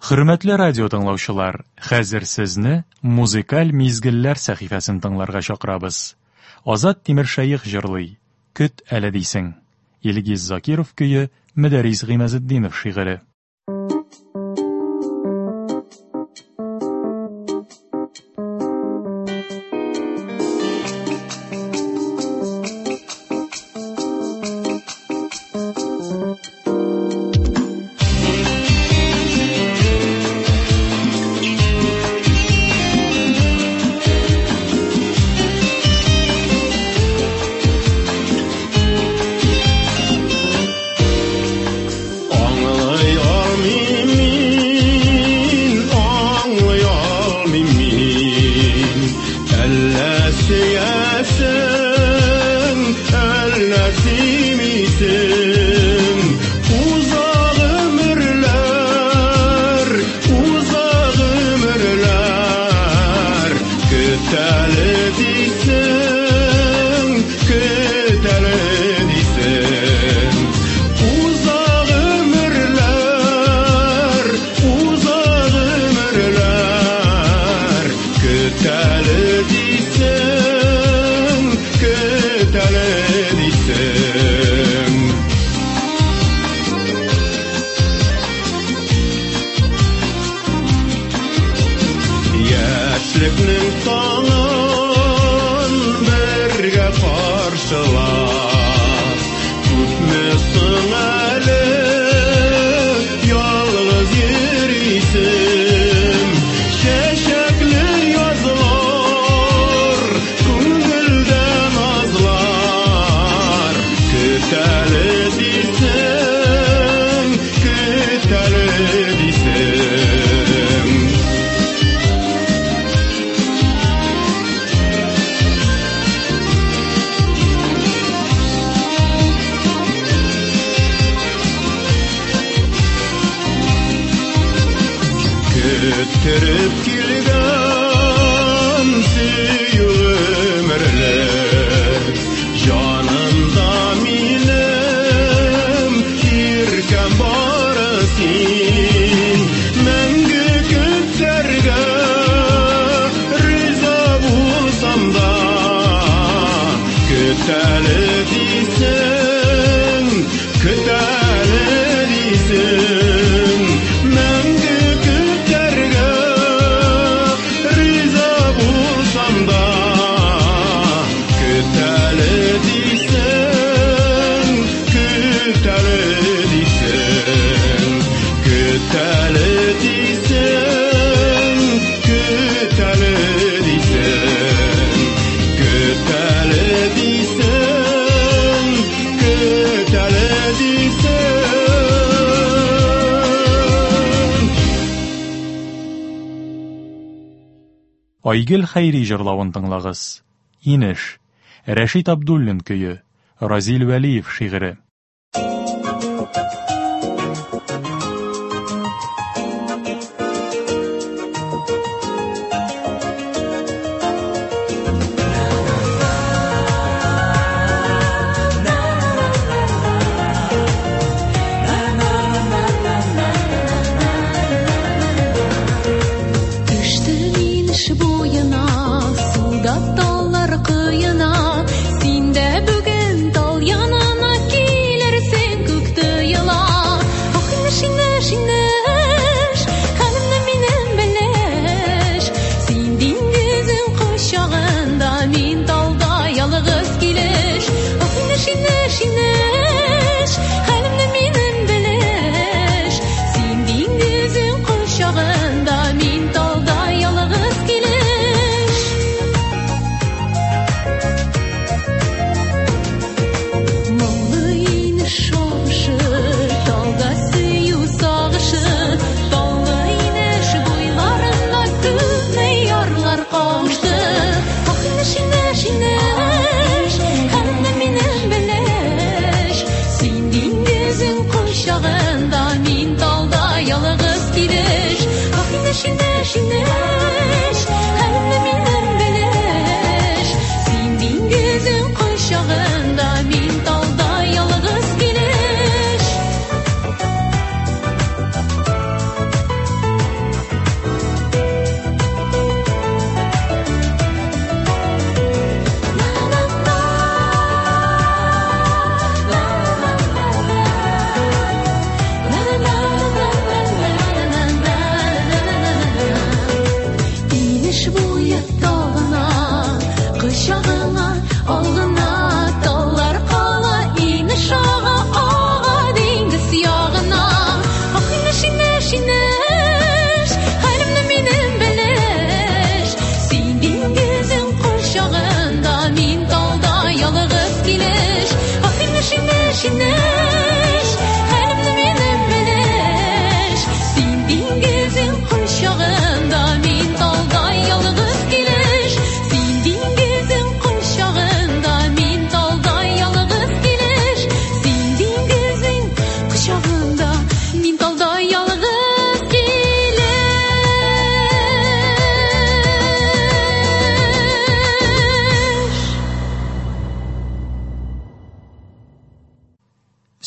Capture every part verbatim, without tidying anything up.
Хөрмәтле радио тыңлаучылар, хәзер сезне музыкаль мизгелләр сәхифәсен тыңларга чакырабыз. Азат Тимершәйх җырлый, көт әле дисең. Илгиз Закиров көе, Мөдәррис Гыймазетдинов шигыре. Көттіріп келген сүйі өмірлік, жанымда менім еркем бары сен. Мәңгі күттерге риза болсам да, күт әлі дейсің, күт әлі дейсің. Мәңгі Айгөл Хәйри җырлавын тыңлагыз. Инеш. Рәшит Абдуллин көе. Разил Вәлиев шигыре.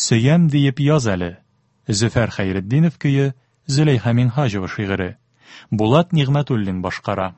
сөям диеп яз әле. Зөфәр Хәйретдинов көйе, Зөләйха Минһаҗова шигыре. Булат Нигъмәтуллин башкара.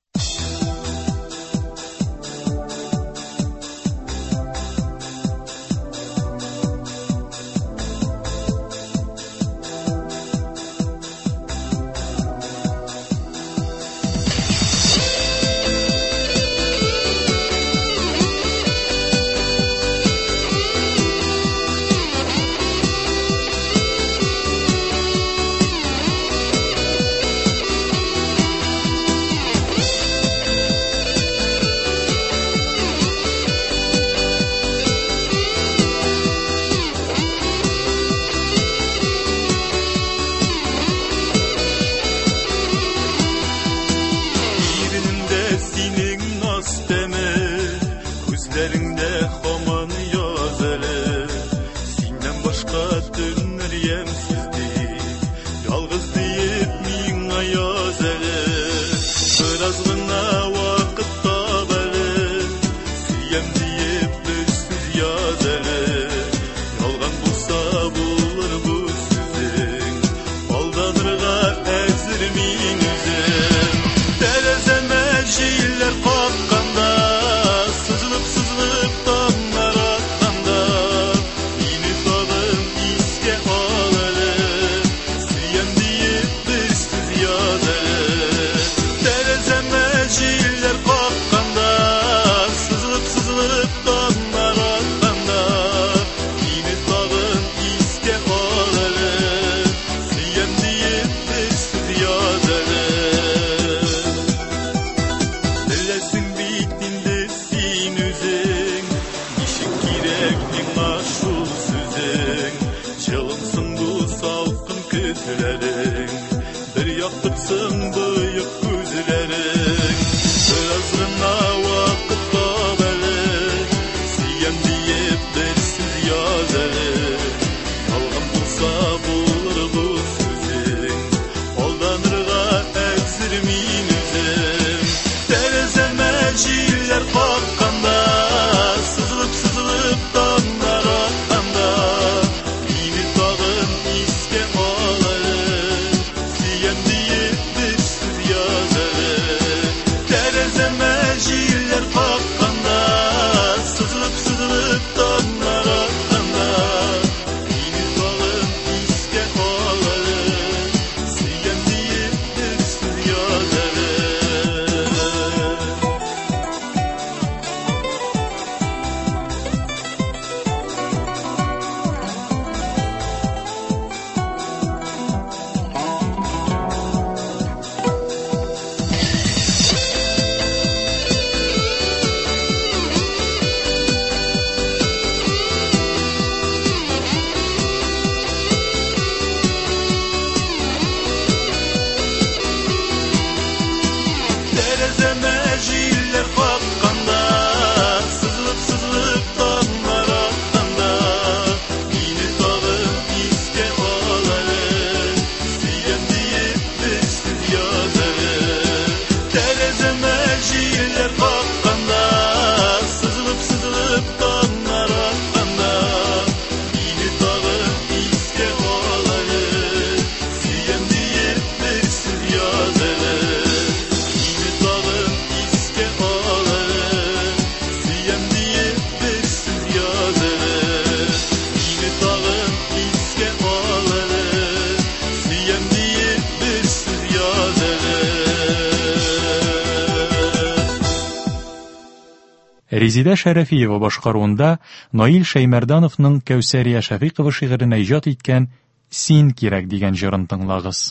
Резида Шәрәфиева башкаруында Наил Шәймәрдановның Кәүсәрия Шәфиқова шигырен иҗат иткән «Син кирәк» дигән җырын тыңлагыз.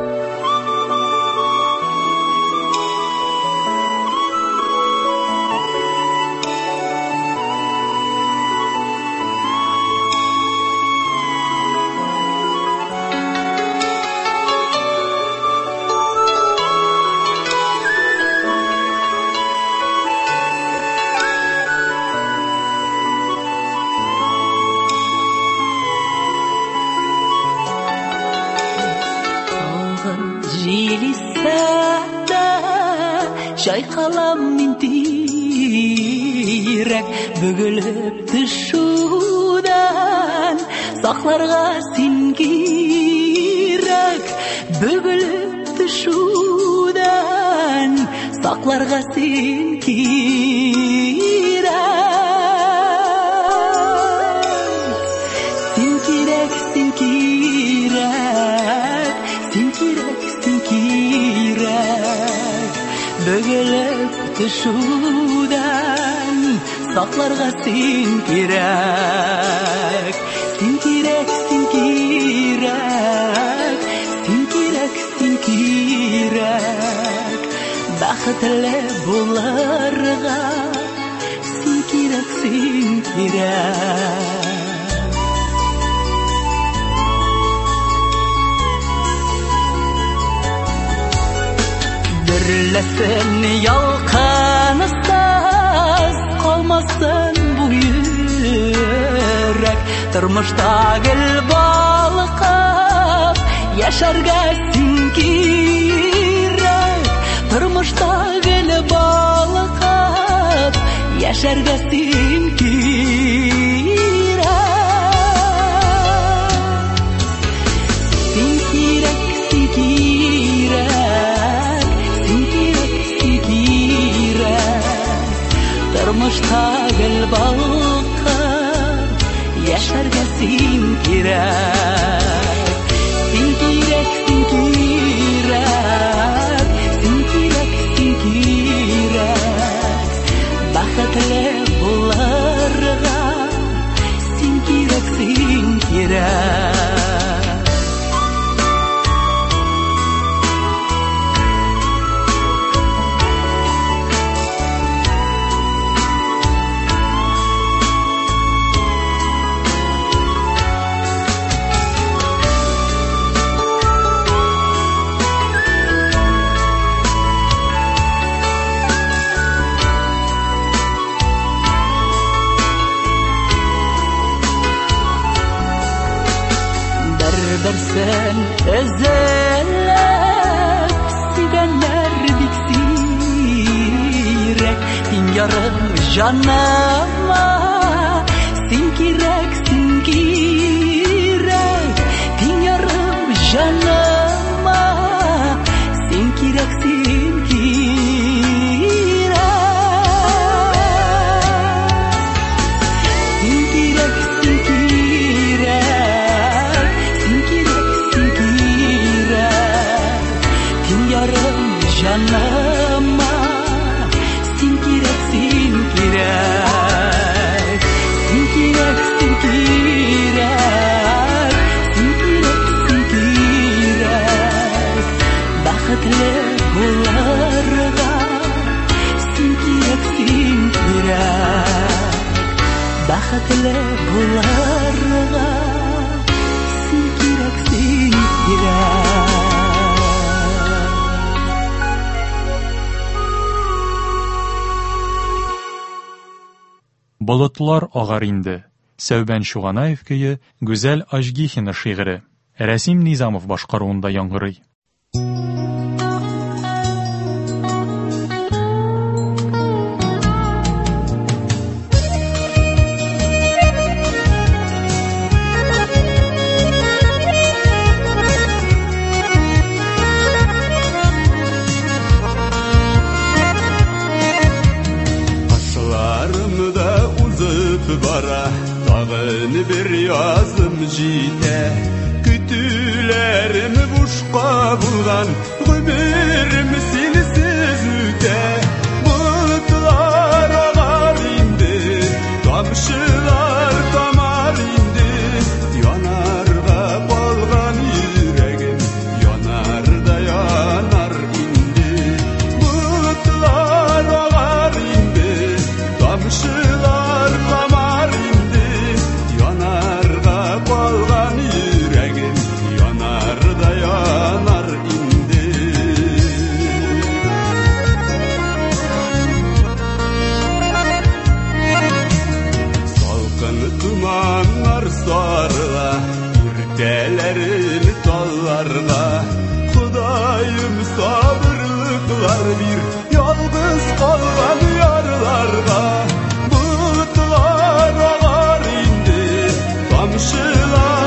Çaykalam mintirek bөгülüp düşüden Сакларга син кирәк, бөгелеп төшүдән. Сакларга син кирәк. Син кирәк, син кирәк, син кирәк, син кирәк. Бөгелеп төшүдән. Сакларга син кирәк. Син кирәк, син кирәк, син кирәк, син кирәк. Бәхетле булырга син кирәк, син кирәк. Дөрләсен ялкынысыз калмасын бу йөрәк. Тормышта гел балкып яшәргә син кирәк. Тормышта гел балкып яшәргә син кирәк. Син кирәк, син кирәк, син кирәк, син кирәк. Тормышта гел балкып яшәргә син кирәк. Син кирәк, син кирәк, син кирәк, син кирәк. Бәхетле булырга син кирәк, син кирәк. Берсен эзелеп сөйгәннәр бик сирәк. Син ярым җаныма, син кирәк, син кирәк. Син ярым җаныма, син кирәк, син кирәк. Син кирәк, син кирәк, yarım canıma sin kirek, sin kirek. Sin kirek, sin kirek, sin kirek, sin kirek. Бәхетле булырга sin kirek, sin kirek. Бәхетле булырга sin kirek, sin kirek. Болытлар агар инде. Сәүбән Шуганаев көе Гүзәл Ажгихина шигыре. Рәсим Низамов башкаруында яңгырый. Bara tağın bir yazım jite, kütülerim boşqa bulgan, ömürüm sensiz üte. Bulutlar ağar indi, tamşılar tamar indi, yanarga bolgan yüregim, yanar da yanar indi. Bulutlar ağar indi, tamşılar tamar indi, yanarga bolgan yüregim, yanar da yanar indi. Salkın tumanlar sarla, ürtelerin tallarla, Xudayım sabırlıklar bir, yalnız kalgan yarlarga. Bulutlar ağar indi, tamşılar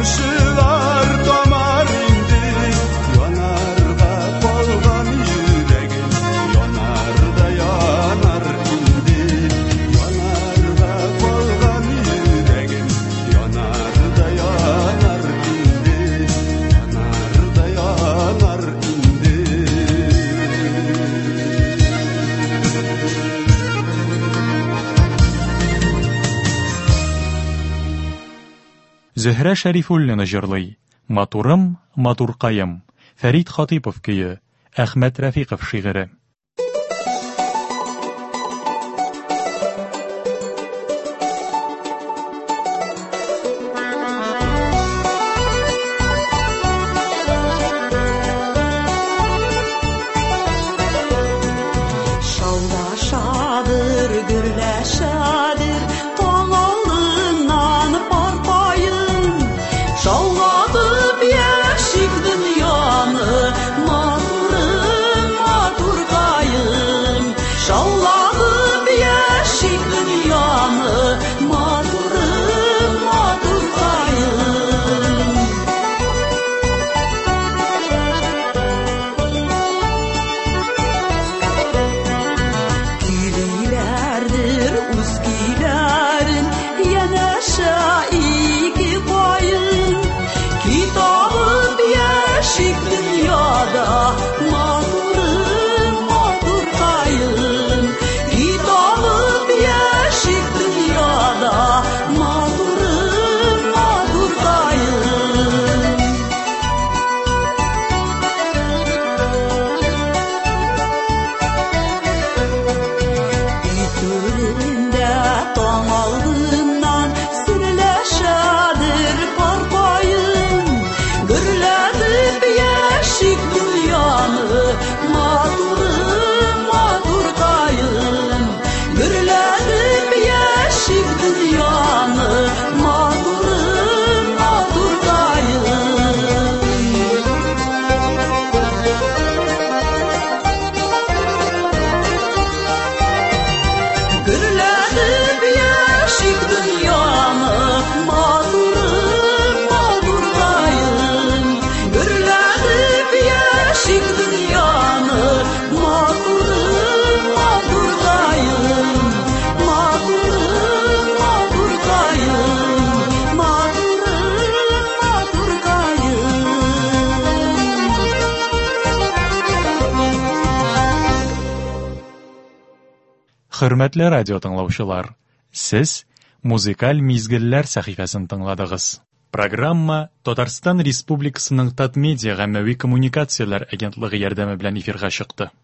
тамшылар тамар инде, янарга калган йөрәгем, янарда янар инде, янарга калган йөрәгем, янарда янар инде, янарда янар инде. Зөһрә Шәрифуллина җырлый. Матурым, матуркаем. Фәрид Хатипов көе. Әхмәт Рәфиқов шигыре. Шаулашадыр, гүрләшәдер, таң алдыннан парпайын. Шауладып яшик дөньяны, матурым, матуркаем. Шауладып яшик дөньяны, матурым, матуркаем. Külülerdir uz gülerin, yanaşa iki payın. Kitabım yaşık dünyada, matırım, maturkayım. Kitabım yaşık dünyada, matırım, maturkayım. Ütüründe tam aldığından sürüleşedir parpayım. Gürledip yaşık dünyanı, maturım, maturkayım. Gürledip yaşık dünyanı, maturım, maturkayım. Gürledip yaşık dünyanı, matırım, maturkayım. Gürledip yaşık dünyanı, matırım, maturkayım. Matırım, maturkayım. Matırım, maturkayım. Хөрмәтле радио тыңлаучылар, сез музыкаль мизгелләр сәхифәсен тыңладыгыз. Программа Татарстан Республикасының Татмедиа гаммәви коммуникацияләр агентлыгы ярдәме белән эфирга чыкты.